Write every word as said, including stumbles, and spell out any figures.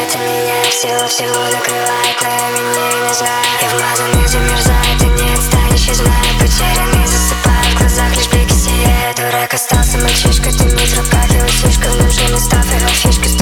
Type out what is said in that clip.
ты меня всего-всего закрывает, но я меня не знаю. Я вмазанный замерзает, и не отстанешь, и знаю. Потерянный засыпаю, в глазах лишь блики сияют. Дурак остался мальчишка, ты не в руках, его слишком нужен, устав его фишка.